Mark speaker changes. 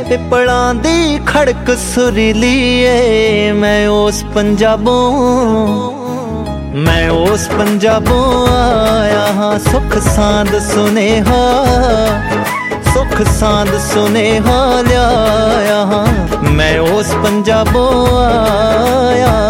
Speaker 1: ਪਿੱਪਲਾਂ ਦੀ ਖੜਕ ਸੁਰੀਲੀ ਏ। ਮੈਂ ਉਸ ਪੰਜਾਬੋਂ ਆਇਆ ਹਾਂ, ਸੁੱਖ ਸਾਂਦ ਸੁਨੇਹਾ, ਸੁੱਖ ਸਾਂਦ ਸੁਨੇਹਾ ਲਿਆਇਆ ਹਾਂ। ਮੈਂ ਉਸ ਪੰਜਾਬੋਂ ਆਇਆ